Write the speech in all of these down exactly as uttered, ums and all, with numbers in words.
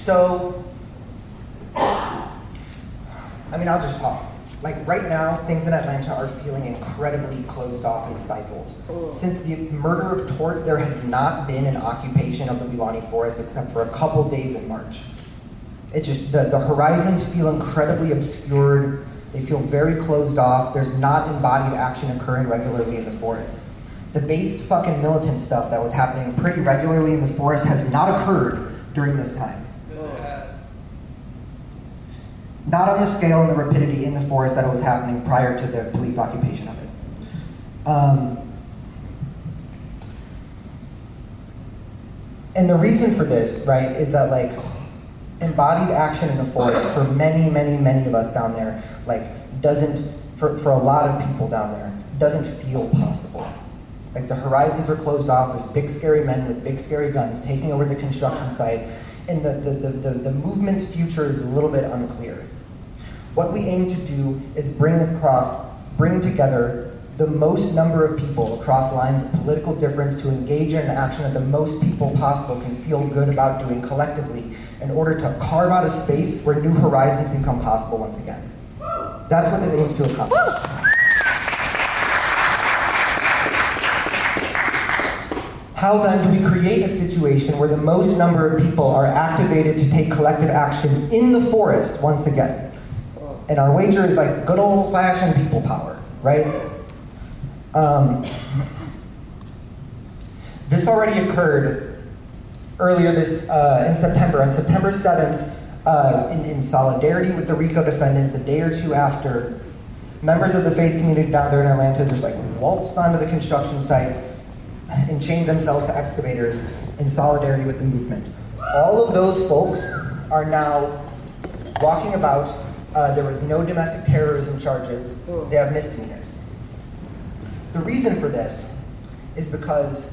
So, I mean, I'll just talk. Like right now, things in Atlanta are feeling incredibly closed off and stifled. Oh. Since the murder of Tort, there has not been an occupation of the Weelaunee Forest except for a couple days in March. It just, the, the horizons feel incredibly obscured. They feel very closed off. There's not embodied action occurring regularly in the forest. The base fucking militant stuff that was happening pretty regularly in the forest has not occurred during this time. Yes, it has. Not on the scale and the rapidity in the forest that it was happening prior to the police occupation of it. Um, and the reason for this, right, is that like embodied action in the forest for many, many, many of us down there, like doesn't, for, for a lot of people down there, doesn't feel possible. Like the horizons are closed off, there's big scary men with big scary guns taking over the construction site, and the, the, the, the, the movement's future is a little bit unclear. What we aim to do is bring across, bring together the most number of people across lines of political difference to engage in an action that the most people possible can feel good about doing collectively in order to carve out a space where new horizons become possible once again. That's what this aims to accomplish. How then do we create a situation where the most number of people are activated to take collective action in the forest once again? And our wager is like good old-fashioned people power, right? Um, this already occurred earlier this uh, in September. On September seventh, uh, in, in solidarity with the RICO defendants, a day or two after, members of the faith community down there in Atlanta just like waltzed onto the construction site and chained themselves to excavators in solidarity with the movement. All of those folks are now walking about. Uh, there was no domestic terrorism charges. They have misdemeanors. The reason for this is because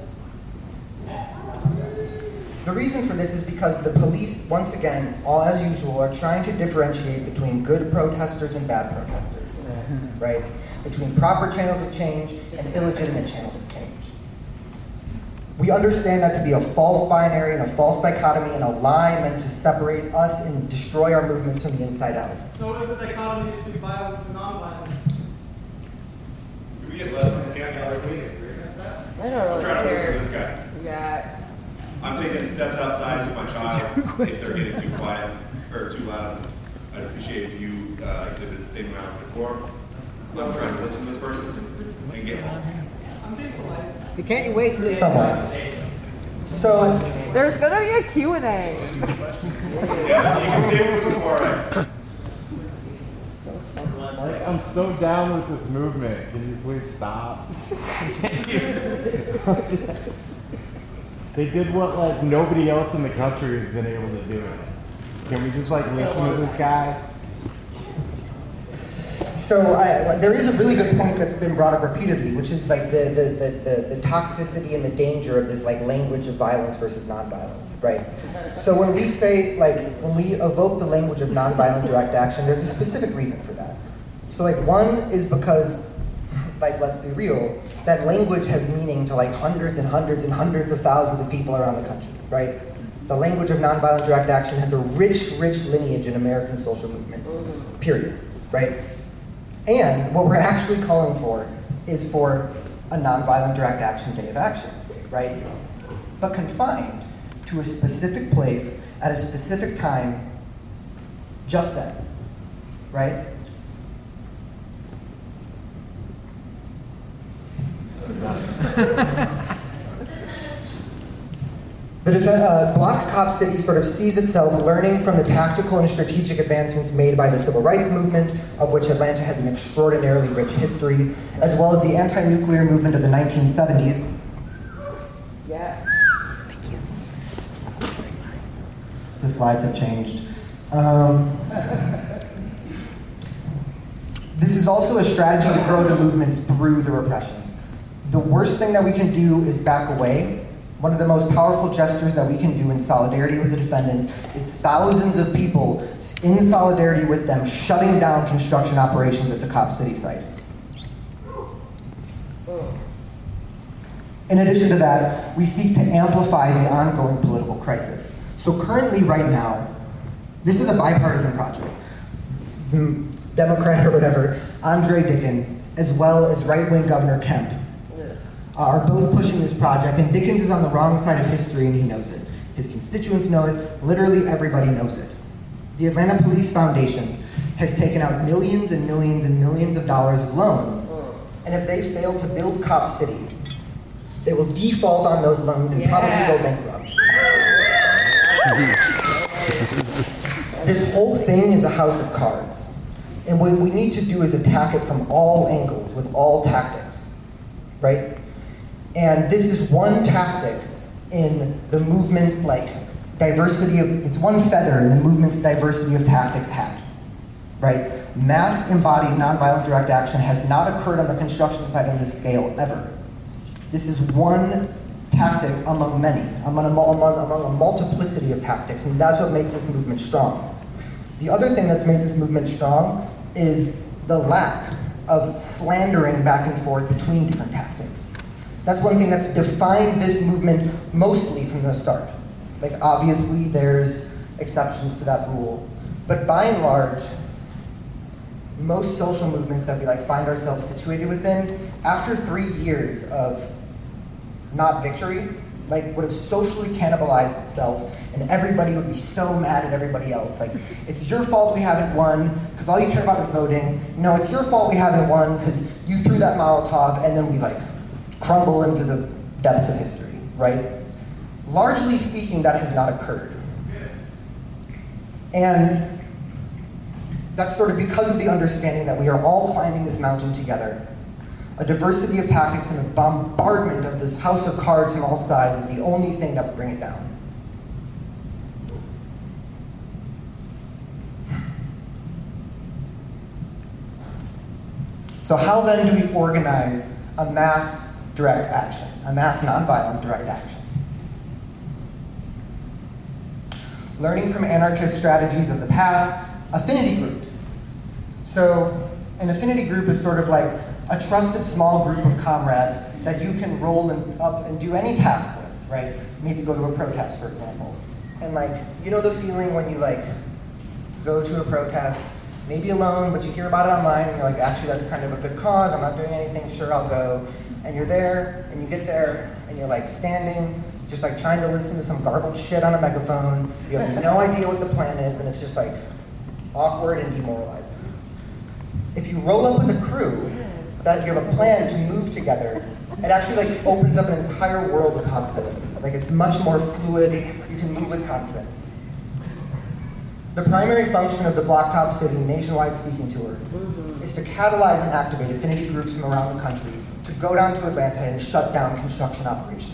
the reason for this is because the police, once again, all as usual, are trying to differentiate between good protesters and bad protesters, right? Between proper channels of change and illegitimate channels of change. We understand that to be a false binary and a false dichotomy and a lie meant to separate us and destroy our movements from the inside out. So is the dichotomy between violence and nonviolence? Do we get less from the county, please? I don't know. I'm trying to listen to this guy. Yeah. I'm taking steps outside with my child if they're getting too quiet or too loud. I'd appreciate if you uh, exhibit the same amount of decorum. I'm trying to listen to this person and get home. I'm being polite. You can't wait to this. Somewhat. So there's gonna be a Q and A. Yeah, you can save it for the forum. Like, I'm so down with this movement. Can you please stop? They did what like nobody else in the country has been able to do. Can we just like listen to this guy? So I, there is a really good point that's been brought up repeatedly, which is like the, the, the, the, the toxicity and the danger of this like language of violence versus nonviolence, right? So when we say, like, when we evoke the language of nonviolent direct action, there's a specific reason for that. So like one is because, like, let's be real, that language has meaning to like hundreds and hundreds and hundreds of thousands of people around the country, right? The language of nonviolent direct action has a rich, rich lineage in American social movements, period, right? And what we're actually calling for is for a nonviolent direct action day of action, right? But confined to a specific place at a specific time, just then, right? The def- uh, Block Cop City sort of sees itself learning from the tactical and strategic advancements made by the civil rights movement, of which Atlanta has an extraordinarily rich history, as well as the anti-nuclear movement of the nineteen seventies. Yeah. Thank you. The slides have changed. Um, this is also a strategy to grow the movement through the repression. The worst thing that we can do is back away. One of the most powerful gestures that we can do in solidarity with the defendants is thousands of people in solidarity with them shutting down construction operations at the Cop City site. In addition to that, we seek to amplify the ongoing political crisis. So currently, right now, This is a bipartisan project. Mm, Democrat or whatever, Andre Dickens, as well as right-wing Governor Kemp, are both pushing this project, and Dickens is on the wrong side of history and he knows it. His constituents know it, literally everybody knows it. The Atlanta Police Foundation has taken out millions and millions and millions of dollars of loans, and if they fail to build Cop City, they will default on those loans and Yeah. probably go bankrupt. This whole thing is a house of cards. And what we need to do is attack it from all angles, with all tactics, right? And this is one tactic in the movement's like diversity of, it's one feather in the movement's diversity of tactics hat, right? Mass embodied nonviolent direct action has not occurred on the construction site on this scale ever. This is one tactic among many, among a, among, among a multiplicity of tactics, and that's what makes this movement strong. The other thing that's made this movement strong is the lack of slandering back and forth between different tactics. That's one thing that's defined this movement mostly from the start. Like, obviously there's exceptions to that rule, but by and large, most social movements that we like find ourselves situated within, after three years of not victory, like would have socially cannibalized itself, and everybody would be so mad at everybody else. Like, it's your fault we haven't won, because all you care about is voting. No, it's your fault we haven't won, because you threw that Molotov, and then we like crumble into the depths of history, right? Largely speaking, that has not occurred. And that's sort of because of the understanding that we are all climbing this mountain together. A diversity of tactics and a bombardment of this house of cards from all sides is the only thing that will bring it down. So how then do we organize a mass direct action, a mass nonviolent direct action? Learning from anarchist strategies of the past, affinity groups. So an affinity group is sort of like a trusted small group of comrades that you can roll in, up and do any task with, right? Maybe go to a protest, for example. And like, you know the feeling when you like go to a protest, maybe alone, but you hear about it online and you're like, actually that's kind of a good cause, I'm not doing anything, sure I'll go. And you're there, and you get there, and you're like standing, just like trying to listen to some garbled shit on a megaphone. You have no idea what the plan is, and it's just like awkward and demoralizing. If you roll up with a crew, that you have a plan to move together, it actually like opens up an entire world of possibilities. Like, it's much more fluid, you can move with confidence. The primary function of the Block Cop City nationwide speaking tour is to catalyze and activate affinity groups from around the country to go down to Atlanta and shut down construction operations.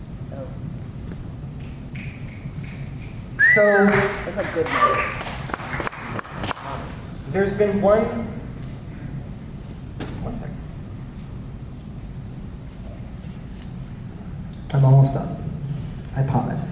So, That's a good move. there's been one, one second. I'm almost done, I promise.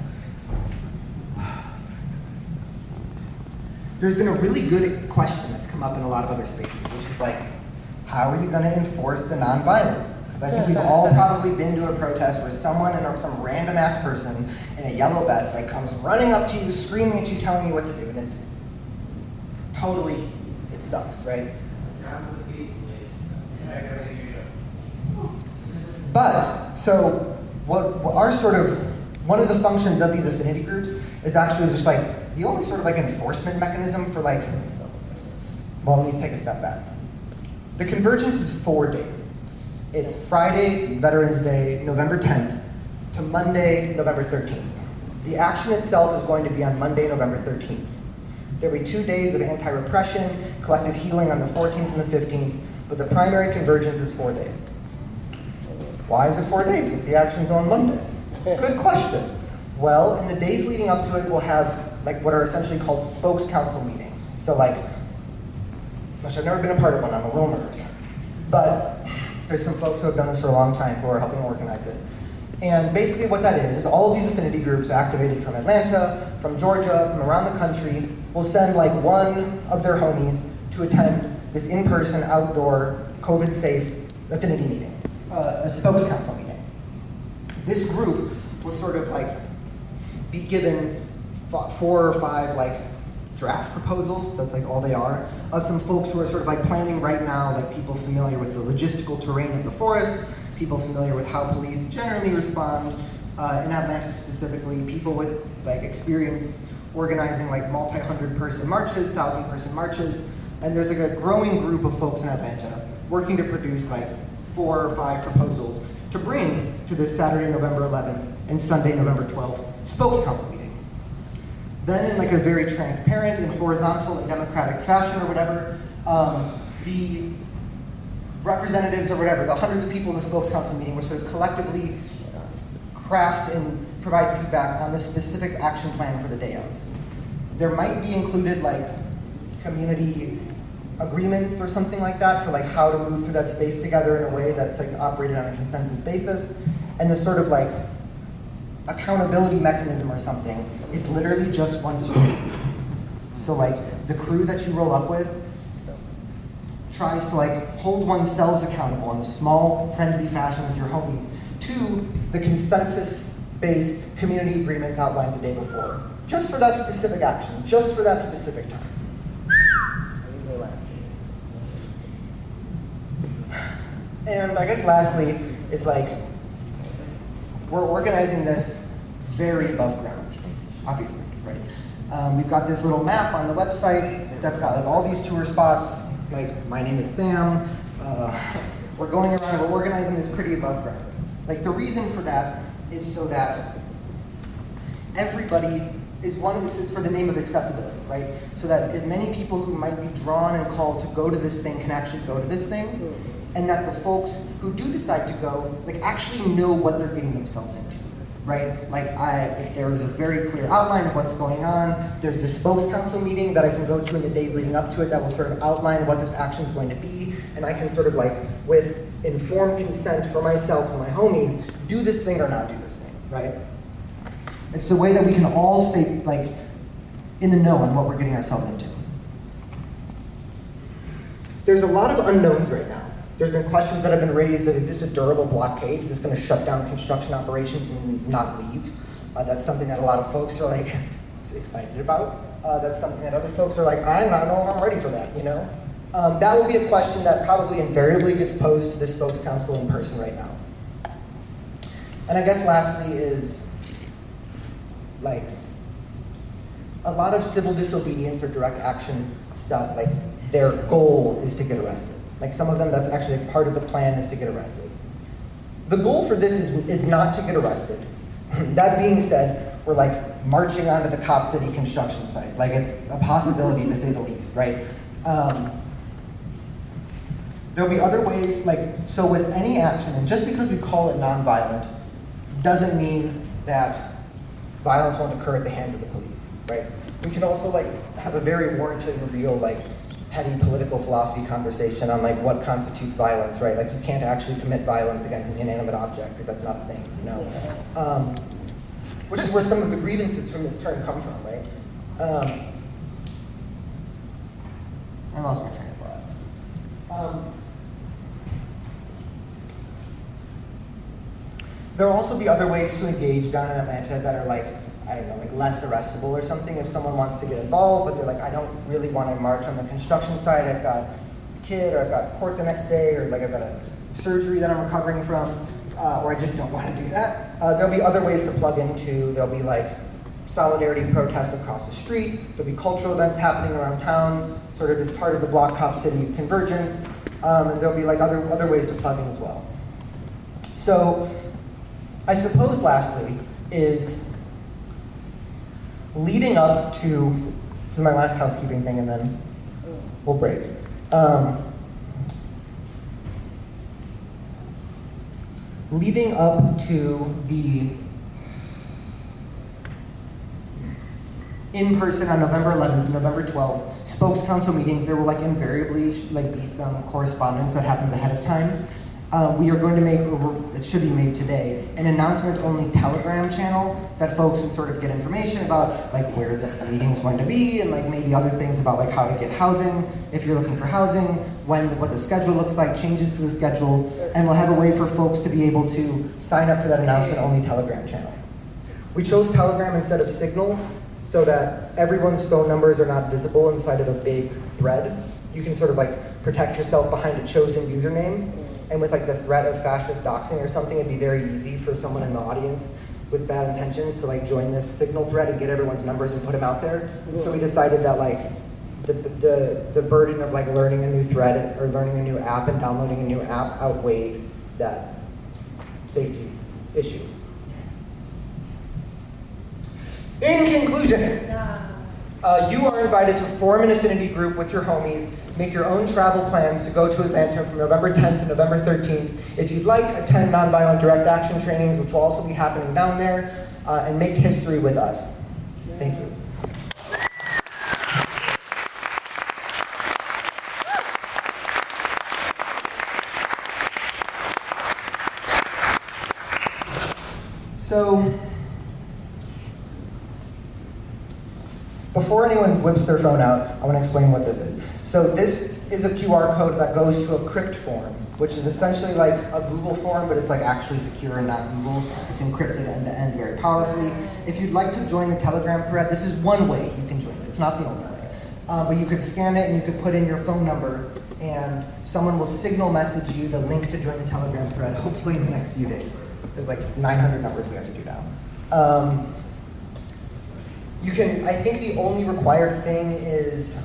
There's been a really good question that's come up in a lot of other spaces, which is like, how are you going to enforce the nonviolence? Because I think we've all probably been to a protest where someone and some random ass person in a yellow vest like comes running up to you, screaming at you, telling you what to do, and it's totally, it sucks, right? But, so, what, what our sort of, one of the functions of these affinity groups is actually just like, the only sort of like enforcement mechanism for like, well, let me take a step back. The convergence is four days. It's Friday, Veterans Day, November tenth, to Monday, November thirteenth. The action itself is going to be on Monday, November thirteenth. There'll be two days of anti-repression, collective healing on the fourteenth and the fifteenth, but the primary convergence is four days. Why is it four days if the action's on Monday? Good question. Well, in the days leading up to it, we'll have like what are essentially called spokes council meetings. So like, which I've never been a part of one, I'm a little nervous. But there's some folks who have done this for a long time who are helping organize it. And basically what that is, is all of these affinity groups activated from Atlanta, from Georgia, from around the country, will send like one of their homies to attend this in-person, outdoor, COVID-safe affinity meeting, uh, a spokes council meeting. This group will sort of like be given four or five like draft proposals, that's like all they are, of some folks who are sort of like planning right now, like people familiar with the logistical terrain of the forest, people familiar with how police generally respond, uh, in Atlanta specifically, people with like experience organizing like multi-hundred person marches, thousand person marches, and there's like a growing group of folks in Atlanta working to produce like four or five proposals to bring to this Saturday, November eleventh and Sunday, November twelfth spokes council meeting. Then in like a very transparent and horizontal and democratic fashion or whatever, um, the representatives or whatever, the hundreds of people in the spokes council meeting would sort of collectively craft and provide feedback on the specific action plan for the day of. There might be included like community agreements or something like that for like how to move through that space together in a way that's like operated on a consensus basis. And the sort of like accountability mechanism or something is literally just one speaker. So like the crew that you roll up with tries to like hold oneself accountable in a small, friendly fashion with your homies to the consensus-based community agreements outlined the day before. Just for that specific action, just for that specific time. And I guess lastly is like, we're organizing this very above ground, obviously, right? Um, we've got this little map on the website that's got like all these tour spots, like my name is Sam, uh, we're going around, we're organizing this pretty above ground. Like the reason for that is so that everybody is one, this is for the name of accessibility, right? So that as many people who might be drawn and called to go to this thing can actually go to this thing, and that the folks who do decide to go, like actually know what they're getting themselves into, right? Like I, there is a very clear outline of what's going on. There's a spokes council meeting that I can go to in the days leading up to it that will sort of outline what this action is going to be, and I can sort of like, with informed consent for myself and my homies, do this thing or not do this thing, right? It's the way that we can all stay like in the know on what we're getting ourselves into. There's a lot of unknowns right now. There's been questions that have been raised that is this a durable blockade? Is this going to shut down construction operations and not leave? Uh, that's something that a lot of folks are like excited about. Uh, that's something that other folks are like, I don't know if I'm ready for that, you know? Um, that will be a question that probably invariably gets posed to the spokes council in person right now. And I guess lastly is, like, a lot of civil disobedience or direct action stuff, like, their goal is to get arrested. Like some of them, that's actually part of the plan is to get arrested. The goal for this is, is not to get arrested. That being said, we're like marching onto the Cop City construction site. Like it's a possibility to say the least, right? Um, there'll be other ways, like, so with any action, and just because we call it nonviolent, doesn't mean that violence won't occur at the hands of the police, right? We can also like have a very warranted and real like heady political philosophy conversation on like what constitutes violence, right? Like you can't actually commit violence against an inanimate object if that's not a thing, you know? Um, which is where some of the grievances from this term come from, right? Um, I lost my train of thought. Um, There will also be other ways to engage down in Atlanta that are like, I don't know, like less arrestable or something if someone wants to get involved, but they're like, I don't really want to march on the construction site, I've got a kid, or I've got court the next day, or like I've got a surgery that I'm recovering from, uh, or I just don't want to do that. Uh, there'll be other ways to plug into, there'll be like solidarity protests across the street, there'll be cultural events happening around town, sort of as part of the Block Cop City convergence, um, and there'll be like other, other ways to plug in as well. So, I suppose lastly is leading up to, this is my last housekeeping thing and then we'll break. Um, leading up to the in-person on November eleventh and November twelfth spokes council meetings, there will like invariably like be some correspondence that happens ahead of time. Uh, we are going to make, or it should be made today, an announcement-only Telegram channel that folks can sort of get information about like where this meeting is going to be and like maybe other things about like how to get housing, if you're looking for housing, when, what the schedule looks like, changes to the schedule, and we'll have a way for folks to be able to sign up for that announcement-only Telegram channel. We chose Telegram instead of Signal, so so that everyone's phone numbers are not visible inside of a big thread. You can sort of like protect yourself behind a chosen username, and with like the threat of fascist doxing or something, it'd be very easy for someone in the audience with bad intentions to like join this signal thread and get everyone's numbers and put them out there. So we decided that like the, the, the burden of like learning a new thread or learning a new app and downloading a new app outweighed that safety issue. In conclusion, uh, you are invited to form an affinity group with your homies, make your own travel plans to go to Atlanta from November tenth to November thirteenth. If you'd like, attend nonviolent direct action trainings, which will also be happening down there, uh, and make history with us. Thank you. So, before anyone whips their phone out, I want to explain what this is. So this is a Q R code that goes to a crypt form, which is essentially like a Google form, but it's like actually secure and not Google. It's encrypted end to end very powerfully. If you'd like to join the Telegram thread, this is one way you can join it. It's not the only way. Uh, but you could scan it and you could put in your phone number, and someone will signal message you the link to join the Telegram thread, hopefully in the next few days. There's like nine hundred numbers we have to do now. Um, you can, I think the only required thing is,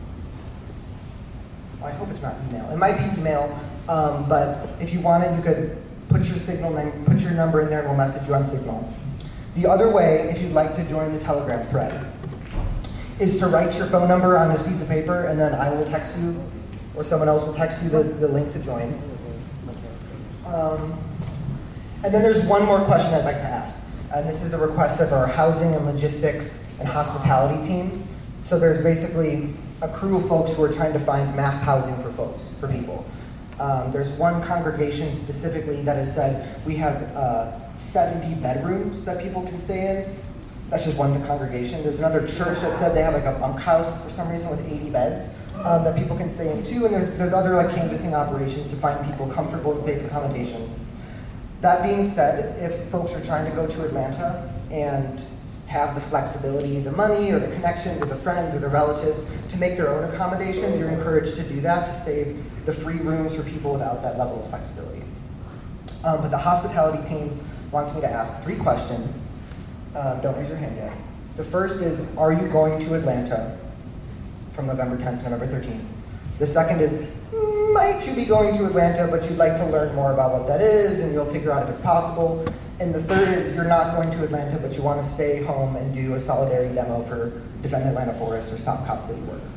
I hope it's not email. It might be email, um, but if you want it, you could put your Signal name, put your number in there, and we'll message you on Signal. The other way, if you'd like to join the Telegram thread, is to write your phone number on this piece of paper, and then I will text you, or someone else will text you the, the link to join. Um, and then there's one more question I'd like to ask, and this is the request of our housing and logistics and hospitality team. So there's basically a crew of folks who are trying to find mass housing for folks, for people. Um, there's one congregation specifically that has said we have uh, seventy bedrooms that people can stay in. That's just one congregation. There's another church that said they have like a bunkhouse for some reason with eighty beds um, that people can stay in too. And there's there's other like canvassing operations to find people comfortable and safe accommodations. That being said, if folks are trying to go to Atlanta and have the flexibility, the money, or the connections, or the friends, or the relatives to make their own accommodations, you're encouraged to do that to save the free rooms for people without that level of flexibility. Um, but the hospitality team wants me to ask three questions. Um, don't raise your hand yet. The first is, are you going to Atlanta from November tenth to November thirteenth? The second is, might you be going to Atlanta, but you'd like to learn more about what that is, and you'll figure out if it's possible. And the third is, you're not going to Atlanta, but you want to stay home and do a solidarity demo for Defend Atlanta Forest or Stop Cop City work.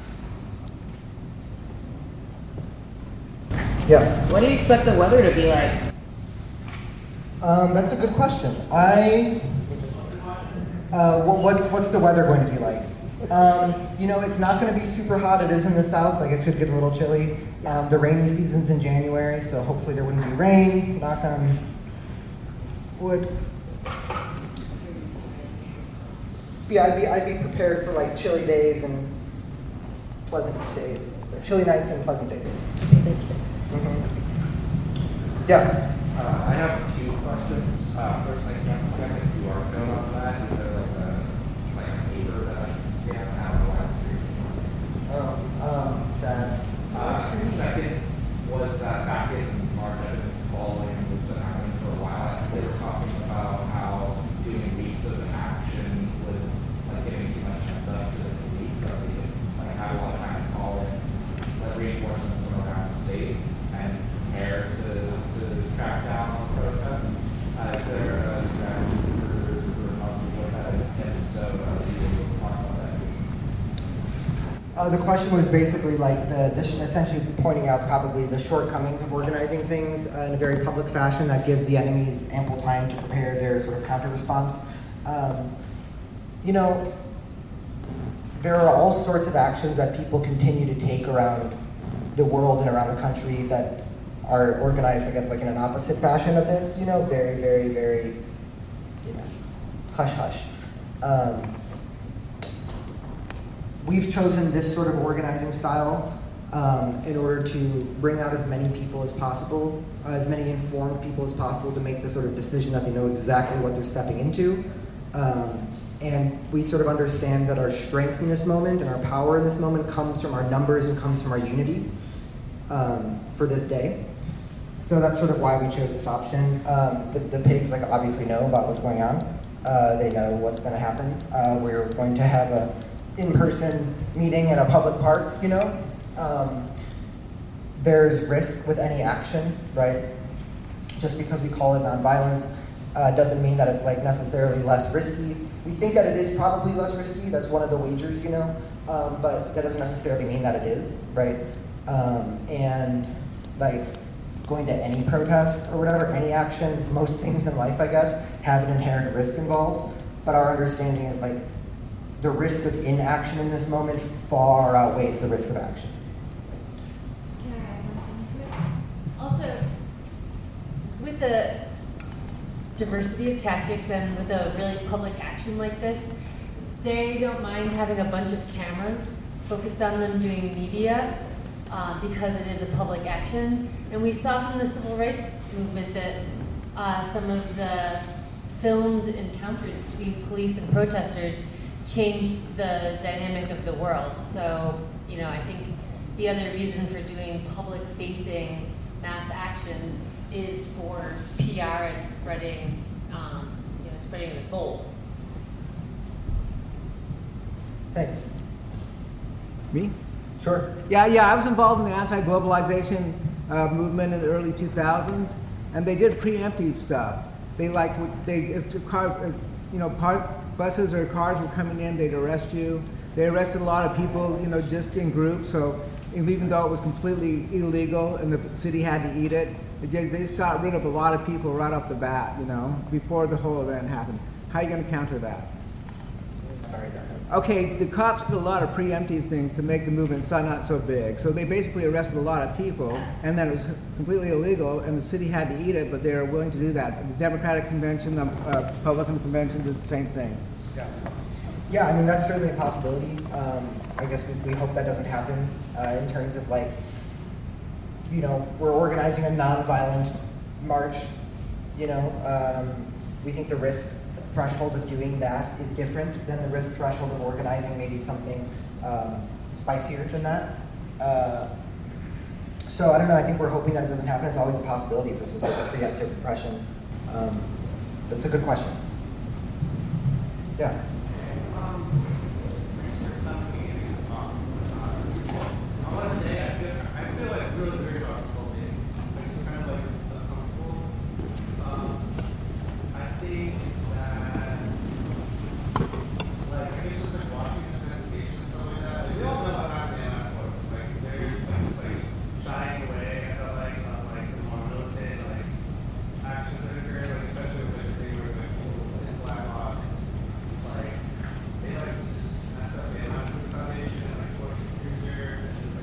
Yeah. What do you expect the weather to be like? Um, that's a good question. I, uh, well, what's, what's the weather going to be like? Um, you know, it's not going to be super hot. It is in the south, like it could get a little chilly. Um, the rainy season's in January, so hopefully there wouldn't be rain. Knock on wood. Yeah, I'd be, I'd be prepared for like chilly days and pleasant days. Chilly nights and pleasant days. Mm-hmm. Yeah. Uh, I have two questions. Uh, first, I can't scan the Q R code on that. Is there like a like a paper that I can scan out of the last year? Um, um, sad. Uh, second was that back in March, I've been following what's been happening for a while. They were talking about how doing weeks of action was like giving too much heads up to the police, so they could like have a lot of time to call in, like reinforcements from around the state and prepare to, to track down on protests. Uh, is there a strategy for, for helping with that? And so, uh, do you talk about that? Uh, the question was basically like the, this essentially pointing out probably the shortcomings of organizing things uh, in a very public fashion that gives the enemies ample time to prepare their sort of counter response. Um, you know, there are all sorts of actions that people continue to take around the world and around the country that are organized, I guess, like in an opposite fashion of this. You know, very, very, very, you know, hush hush. Um, We've chosen this sort of organizing style um, in order to bring out as many people as possible, uh, as many informed people as possible to make the sort of decision that they know exactly what they're stepping into. Um, And we sort of understand that our strength in this moment and our power in this moment comes from our numbers and comes from our unity um, for this day. So that's sort of why we chose this option. Um, the, the pigs like obviously know about what's going on. Uh, they know what's going to happen. Uh, we're going to have a in-person meeting in a public park, you know. Um, there's risk with any action, right? Just because we call it nonviolence uh, doesn't mean that it's like necessarily less risky. We think that it is probably less risky. That's one of the wagers, you know. Um, but that doesn't necessarily mean that it is, right? Um, and like going to any protest or whatever, any action, most things in life, I guess, have an inherent risk involved. But our understanding is like the risk of inaction in this moment far outweighs the risk of action. Can I add one thing to it? Also, with the diversity of tactics and with a really public action like this, they don't mind having a bunch of cameras focused on them doing media uh, because it is a public action. And we saw from the civil rights movement that uh, some of the filmed encounters between police and protesters changed the dynamic of the world. So, you know, I think the other reason for doing public-facing mass actions is for P R and spreading, um, you know, spreading the goal. Thanks. Me? Sure. Yeah, yeah, I was involved in the anti-globalization uh, movement in the early two thousands, and they did preemptive stuff. They like, they, if the car, if, you know, park, buses or cars were coming in, they'd arrest you. They arrested a lot of people, you know, just in groups, so even though it was completely illegal and the city had to eat it, they just got rid of a lot of people right off the bat, you know, before the whole event happened. How are you going to counter that? Sorry, that. Okay, the cops did a lot of preemptive things to make the movement so not so big. So they basically arrested a lot of people, and then it was completely illegal, and the city had to eat it, but they were willing to do that. The Democratic Convention, the uh, Republican Convention did the same thing. Yeah. Yeah, I mean, that's certainly a possibility. Um, I guess we, we hope that doesn't happen uh, in terms of like, you know, we're organizing a nonviolent march, you know, um, we think the risk threshold of doing that is different than the risk threshold of organizing maybe something um, spicier than that. Uh, so I don't know, I think we're hoping that it doesn't happen. It's always a possibility for some sort of preemptive repression. Um, but it's a good question. Yeah. I want to say I feel I feel like really weird about this whole thing. Like it's kind of like uncomfortable. Um, I think that like I guess just like watching the investigation and stuff like that. Like, we all know what happened in that photo. Like there's like this like shying away. I felt like of like the more militant like actions that occurred, like especially with like the where it's like people in Black Hawk. Like they like just mess up the Atlanta Foundation and like what cruiser.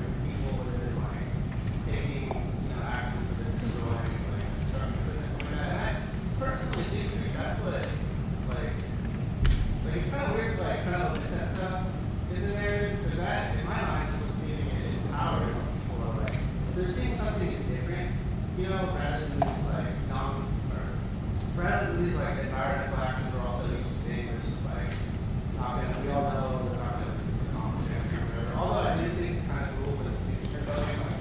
Taking, you know, actions that are destroying, like, structure and things like that. And I personally think that's what, like, like, it's kind of weird to, like, kind of look at that stuff in the narrative, because that, in my mind, is what's giving it its power to people. Are like, they're seeing something that's different, you know, rather than these, like, non, or rather than these, like, environmental actions we're also used to seeing, where it's just, like, not gonna, we all know it's not gonna accomplish anything or whatever. Although I do think it's kind of cool, but it's teacher building, like,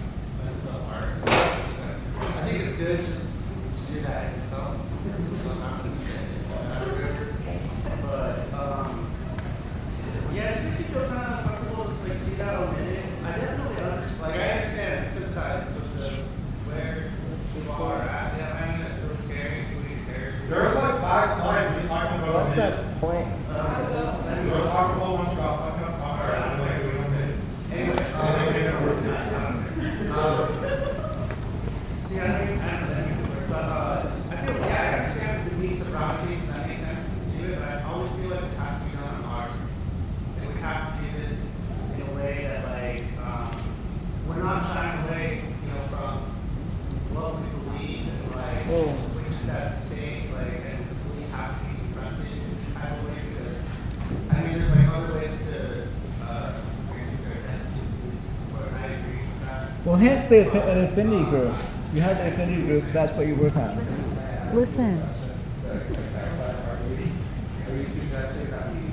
I think it's good just to do that in itself. So I'm not going to say it. But, um, yeah, it just makes you feel kind of uncomfortable to like, see that omitted. I definitely understand, like, I understand and sympathize with the, where people are at. Yeah, I mean, it's really scary, including terrorists. There was like five slides we talking about. What's that point? We were talking about one drop. I'm going to talk about it. Like, we went in. Anyway, um, um, see, I think I understand, but uh, I feel yeah, I understand the needs of route teams. That makes sense to do it, but I always feel like it has to be done on our terms. And we have to do this in a way that like um, we're not shying away, you know, from what we believe and like Oh. which is at stake, like and the police have to be confronted in this type of way because I mean there's like other ways to uh, Well, hence the affi- an affinity group. You have the affinity group, that's what you work on. Listen. Are you suggesting that we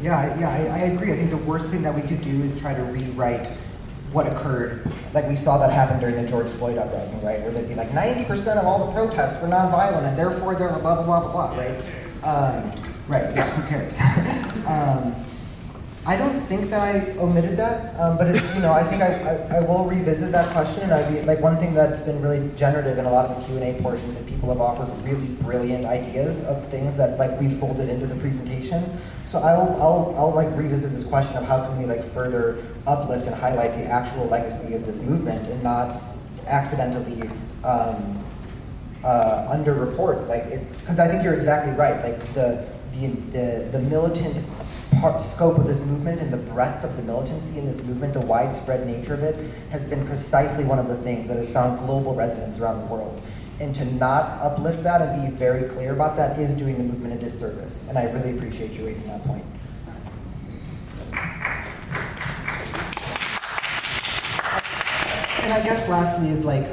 Yeah, I- yeah, I, I agree. I think the worst thing that we could do is try to rewrite what occurred. Like we saw that happen during the George Floyd uprising, right? Where they'd be like, ninety percent of all the protests were nonviolent, and therefore they're blah, blah, blah, blah, blah, right? Um, right, yeah, who cares? um, I don't think that I omitted that, um, but it's, you know, I think I, I, I will revisit that question, and I'd be, like, one thing that's been really generative in a lot of the Q and A portions that people have offered really brilliant ideas of things that, like, we folded into the presentation. So I'll, I'll, I'll, like, revisit this question of how can we, like, further uplift and highlight the actual legacy of this movement and not accidentally um, uh, underreport. Like, it's, because I think you're exactly right. Like, the, the, the, the militant part, scope of this movement and the breadth of the militancy in this movement, the widespread nature of it, has been precisely one of the things that has found global resonance around the world. And to not uplift that and be very clear about that is doing the movement a disservice. And I really appreciate you raising that point. And I guess lastly is like,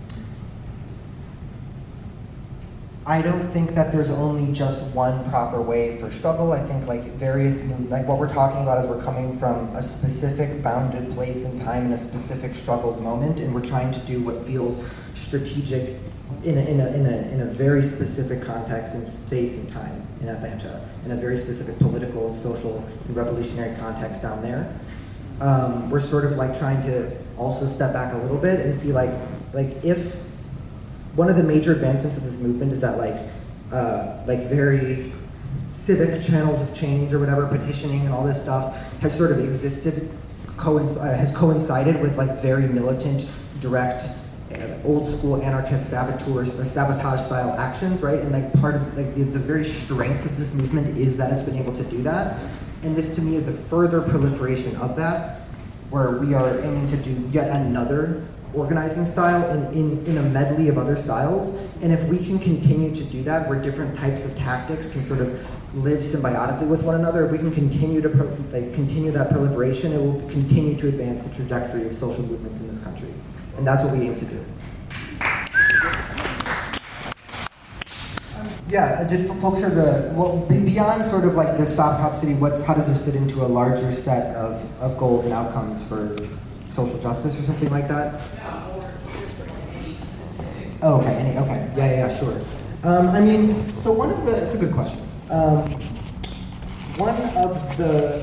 I don't think that there's only just one proper way for struggle. I think like various, like what we're talking about is we're coming from a specific bounded place and time in a specific struggles moment, and we're trying to do what feels strategic in a, in a, in a, in a very specific context and space and time in Atlanta, in a very specific political and social and revolutionary context down there. Um, we're sort of like trying to also step back a little bit and see like, like if, one of the major advancements of this movement is that like, uh, like very civic channels of change or whatever, petitioning and all this stuff has sort of existed, coinc- uh, has coincided with like very militant, direct, uh, old school anarchist saboteurs or sabotage style actions, right? And like part of like the, the very strength of this movement is that it's been able to do that. And this to me is a further proliferation of that, where we are aiming to do yet another organizing style in, in, in a medley of other styles. And if we can continue to do that, where different types of tactics can sort of live symbiotically with one another, if we can continue to pro- like, continue that proliferation, it will continue to advance the trajectory of social movements in this country. And that's what we aim to do. Yeah, did folks hear the, well, beyond sort of like the Stop Cop City, what's, how does this fit into a larger set of, of goals and outcomes for social justice or something like that? Oh, okay, any, okay, yeah, yeah, yeah, sure. Um, I mean, so one of the, it's a good question. Um, one of the,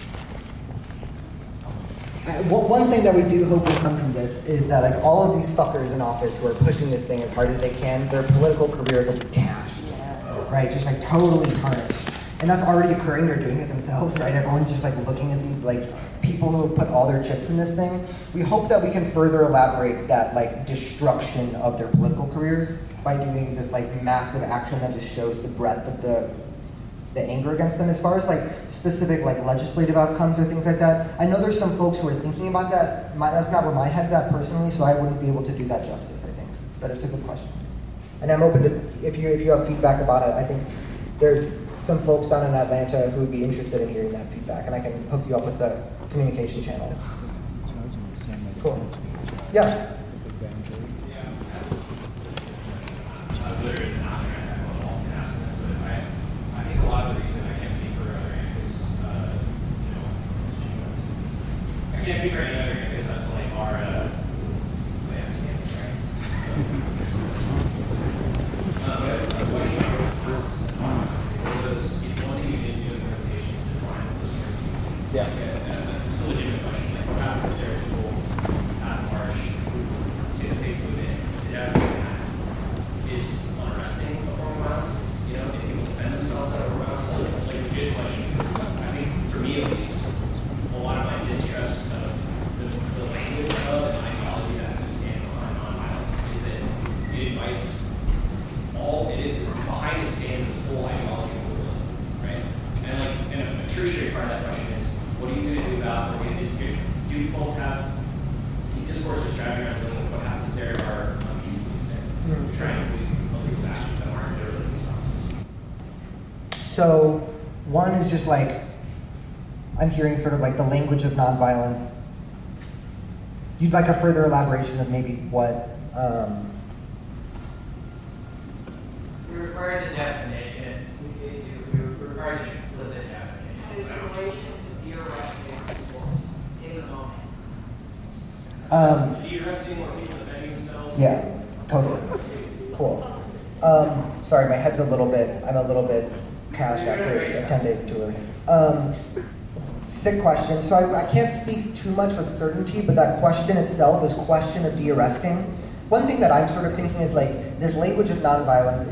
uh, one thing that we do hope will come from this is that like all of these fuckers in office who are pushing this thing as hard as they can, their political careers will be dashed, right? Just like totally tarnished. And that's already occurring, they're doing it themselves, right? Everyone's just like looking at these like people who have put all their chips in this thing. We hope that we can further elaborate that like destruction of their political careers by doing this like massive action that just shows the breadth of the the anger against them. As far as like specific like legislative outcomes or things like that, I know there's some folks who are thinking about that. My, that's not where my head's at personally, so I wouldn't be able to do that justice, I think. But it's a good question. And I'm open to, if you if you have feedback about it, I think there's some folks down in Atlanta who would be interested in hearing that feedback, and I can hook you up with the communication channel. Cool. Yeah. I think a lot of the reason I can't speak for other campus, uh, you know, I can't speak for any other campus that's like our uh, advanced campus, right? uh, but the question was, you know, one thing you didn't do in the presentation is define listeners. Yeah. Uh, it's a legitimate question. Like, perhaps if there are people at Marsh to the face movement, to advocate that is unresting of foreign violence. You know, if people defend themselves out of violence, it's like, like a legit question. Because I think, for me at least, a lot of my distrust of the, the language of and ideology that stands behind nonviolence is that it invites all, it, it, behind it stands this whole ideology of liberalism, right? And like, and a, a tertiary part of that question is, what are you going to do about, or is, do you folks have discourse or strategy around dealing with what happens if there are unpeaceful police there? Mm-hmm. Trying to police people's actions that aren't generally police officers. So one is just like, I'm hearing sort of like the language of nonviolence. You'd like a further elaboration of maybe what? Um, We require the definition. We require an explicit definition. de-arresting people in the moment? Um, De-arresting or people defending themselves? yeah, totally. Cool. Um, sorry, my head's a little bit, I'm a little bit cashed after a ten-day tour. Um, sick question. So I, I can't speak too much with certainty, but that question itself, this question of de-arresting, one thing that I'm sort of thinking is like, this language of nonviolence,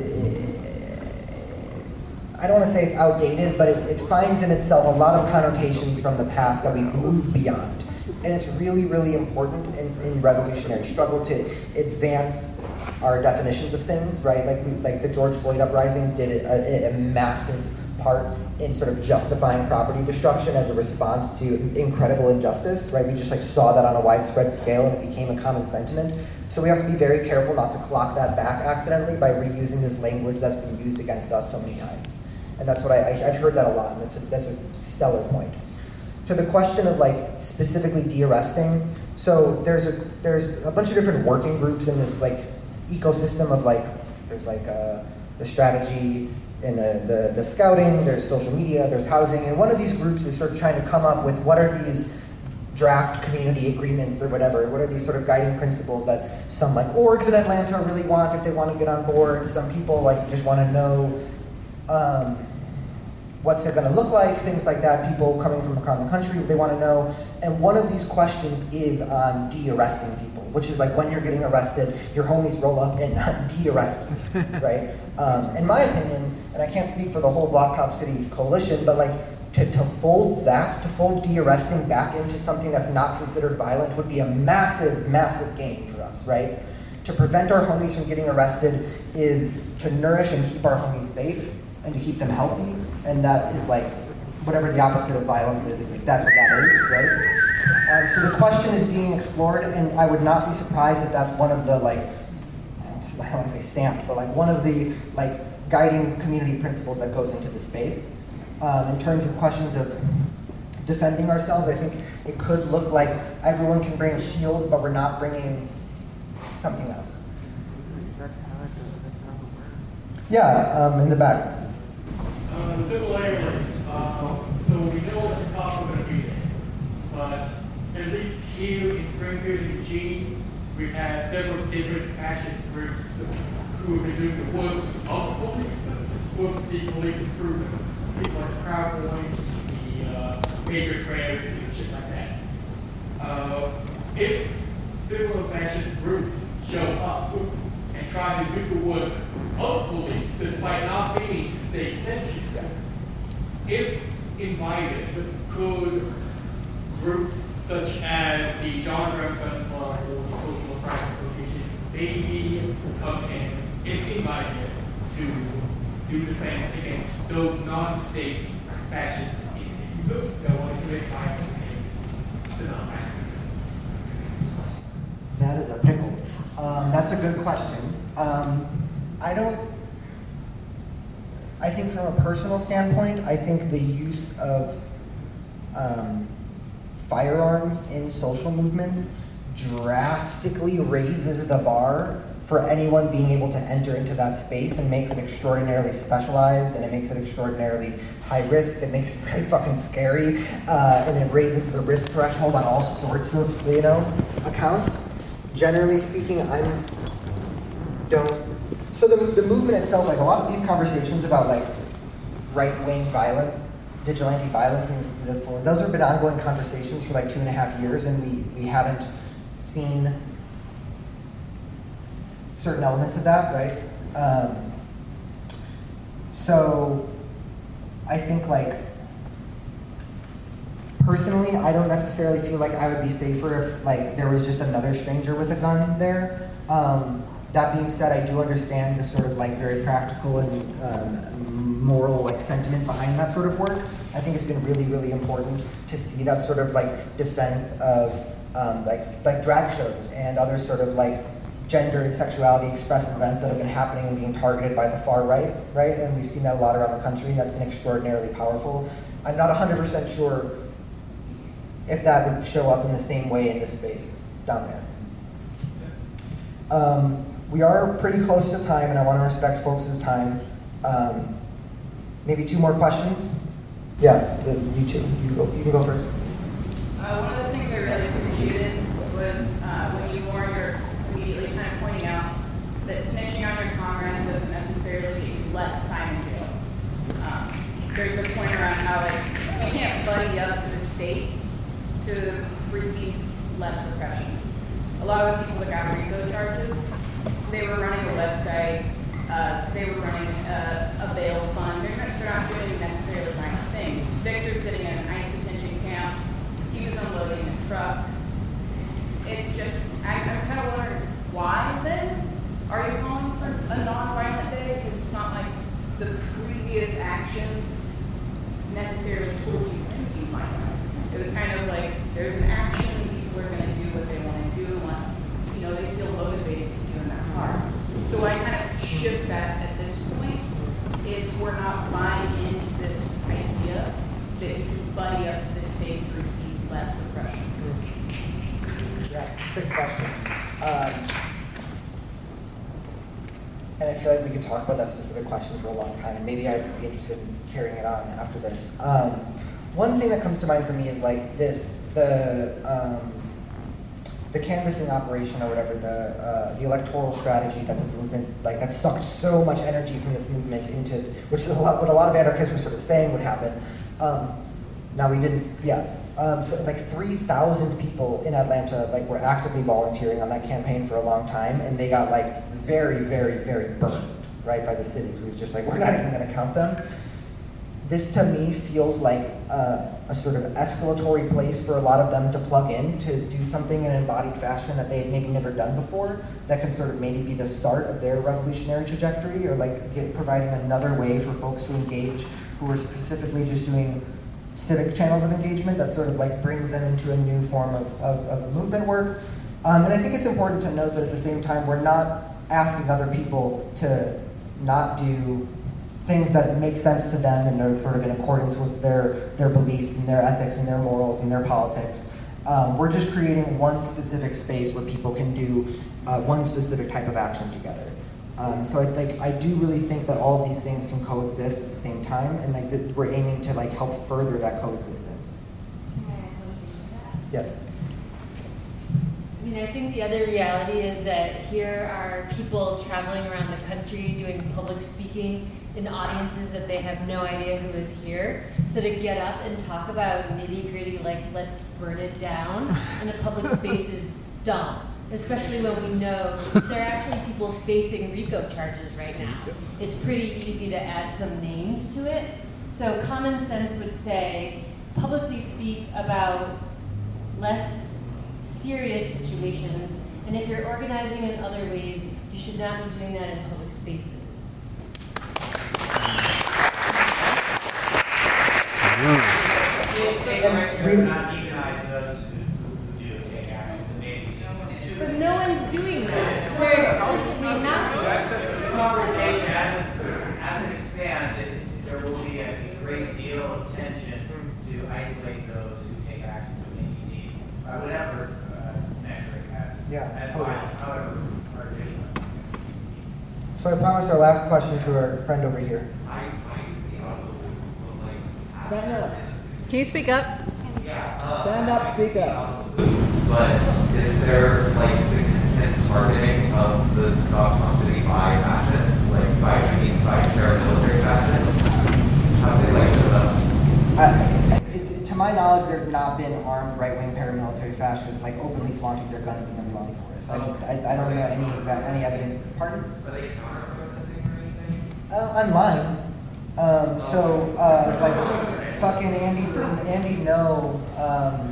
I don't want to say it's outdated, but it, it finds in itself a lot of connotations from the past that we've moved beyond. And it's really, really important in, in revolutionary struggle to advance our definitions of things, right? Like we, like the George Floyd uprising did a, a massive part in sort of justifying property destruction as a response to incredible injustice, right? We just like saw that on a widespread scale and it became a common sentiment. So we have to be very careful not to clock that back accidentally by reusing this language that's been used against us so many times. And that's what I, I, I've heard that a lot, and that's a, that's a stellar point. To the question of like specifically de-arresting, so there's a there's a bunch of different working groups in this like ecosystem of like, there's like uh, the strategy and the, the, the scouting, there's social media, there's housing, and one of these groups is sort of trying to come up with what are these draft community agreements or whatever, what are these sort of guiding principles that some like orgs in Atlanta really want if they want to get on board, some people like just want to know um, what's it going to look like, things like that, people coming from around the country, they want to know. And one of these questions is on de-arresting people, which is like when you're getting arrested, your homies roll up and de-arrest you, right? Um, in my opinion, and I can't speak for the whole Block Cop City coalition, but like to, to fold that, to fold de-arresting back into something that's not considered violent would be a massive, massive gain for us, right? To prevent our homies from getting arrested is to nourish and keep our homies safe and to keep them healthy, and that is like whatever the opposite of violence is, like that's what that is, right? Um, so the question is being explored, and I would not be surprised if that's one of the like, I don't want to say stamped, but like one of the like guiding community principles that goes into the space. Um, in terms of questions of defending ourselves, I think it could look like everyone can bring shields, but we're not bringing something else. Yeah, um, in the back. Uh, similarly, uh, so we know that the cops are going to be there, but at least here in Springfield and Eugene, we've had several different fascist groups who have been doing the work of the police, work with the police improvement, people like Proud Boys, the uh, Major Crab, and shit like that. Uh, if similar fascist groups show up and try to do the work of police, despite not being state censorship, if invited, could groups such as the John Brown Gun Club or the Social Crime Association maybe come in, if invited, to do defense against those non-state fascist entities that want to commit violence against the non-fascist? That is a pickle. Um, that's a good question. Um, I don't, I think from a personal standpoint, I think the use of um, firearms in social movements drastically raises the bar for anyone being able to enter into that space and makes it extraordinarily specialized, and it makes it extraordinarily high risk, it makes it really fucking scary, uh, and it raises the risk threshold on all sorts of, you know, accounts. Generally speaking, I'm, don't, so the, the movement itself, like a lot of these conversations about like right-wing violence, vigilante violence, and the, those have been ongoing conversations for like two and a half years, and we, we haven't seen certain elements of that, right? Um, so I think like, personally, I don't necessarily feel like I would be safer if like there was just another stranger with a gun there. Um, that being said, I do understand the sort of like very practical and um, moral like sentiment behind that sort of work. I think it's been really, really important to see that sort of like defense of um, like like drag shows and other sort of like gender and sexuality expressive events that have been happening and being targeted by the far right, right? And we've seen that a lot around the country, and that's been extraordinarily powerful. I'm not one hundred percent sure if that would show up in the same way in this space down there. Um, we are pretty close to time, and I want to respect folks' time. Um, maybe two more questions? Yeah, the, you too. You go. You can go first. Uh, one of the things I really appreciated was uh, when you were immediately kind of pointing out that snitching on your comrades doesn't necessarily get you less time in jail. Um, there's a point around how like you can't buddy up to the state to receive less repression. A lot of the people that got RICO charges, they were running a website, uh, they were running a, a bail fund. They're not, they're not doing necessarily the right things. Victor's sitting in an ICE detention camp. He was unloading a truck. It's just, I, I'm kind of wondering, why then are you calling for a non-violent day? Because it's not like the previous actions necessarily told you to be violent. It was kind of like, there's an action, people are going to do what they want to do, and, you know, they feel motivated to do in their heart. So I kind of shift that at this point. If we're not buying into this idea that you can buddy up to the state to receive less repression. Yeah, sick question. Um, and I feel like we could talk about that specific question for a long time. Maybe I'd be interested in carrying it on after this. Um, one thing that comes to mind for me is like this, the um, the canvassing operation or whatever, the uh, the electoral strategy that the movement, like that sucked so much energy from this movement into, which is a lot, what a lot of anarchists were sort of saying would happen. Um, now we didn't, yeah. Um, so like three thousand people in Atlanta like were actively volunteering on that campaign for a long time, and they got like very, very, very burned, right, by the city, who's just like, we're not even gonna count them. This to me feels like a, a sort of escalatory place for a lot of them to plug in to do something in an embodied fashion that they had maybe never done before, that can sort of maybe be the start of their revolutionary trajectory, or like get, providing another way for folks to engage who are specifically just doing civic channels of engagement that sort of like brings them into a new form of, of, of movement work. Um, and I think it's important to note that at the same time, we're not asking other people to not do things that make sense to them and are sort of in accordance with their, their beliefs and their ethics and their morals and their politics. Um, we're just creating one specific space where people can do uh, one specific type of action together. Um, so I think I do really think that all of these things can coexist at the same time, and like that we're aiming to like help further that coexistence. Yes. I mean, I think the other reality is that here are people traveling around the country doing public speaking in audiences that they have no idea who is here. So to get up and talk about nitty gritty, like let's burn it down in a public space is dumb. Especially when we know there are actually people facing RICO charges right now. It's pretty easy to add some names to it. So common sense would say, publicly speak about less serious situations, and if you're organizing in other ways, you should not be doing that in public spaces. But no one's doing that. They're explicitly not doing This that. conversation, as it, as it expands, it, there will be a great deal of tension to isolate those who take action to maybe see by whatever uh, metric as, Yeah, as totally. violent, however artificial. So I promised our last question to our friend over here. Stand up. Can you speak up? Stand up, speak up. But is there like significant targeting of the Stockholm City by fascists, like by I mean by paramilitary fascists? How do they like showed up? Uh, it's, to my knowledge, there's not been armed right-wing paramilitary fascists like openly flaunting their guns in the Milani Forest. I, I, I don't know any exact any evidence. Pardon? Are they counter-protesting or anything? Uh, online. Um, so uh, like fucking Andy Andy No. Um,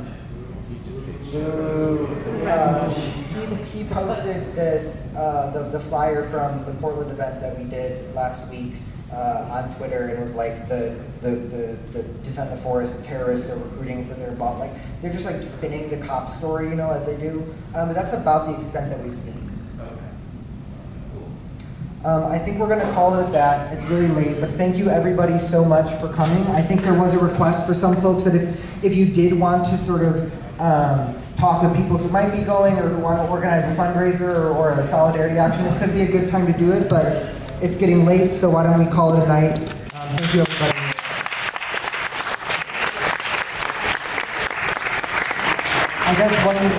Ooh, uh, he, he posted this, uh, the, the flyer from the Portland event that we did last week uh, on Twitter, and it was like the, the, the, the Defend the Forest terrorists are recruiting for their bomb. Like, they're just like spinning the cop story, you know, as they do. Um, but that's about the extent that we've seen. Um, I think we're going to call it at that. It's really late, but thank you everybody so much for coming. I think there was a request for some folks that if, if you did want to sort of um, talk with people who might be going or who want to organize a fundraiser or, or a solidarity action, it could be a good time to do it, but it's getting late, so why don't we call it a night. Um, thank you everybody.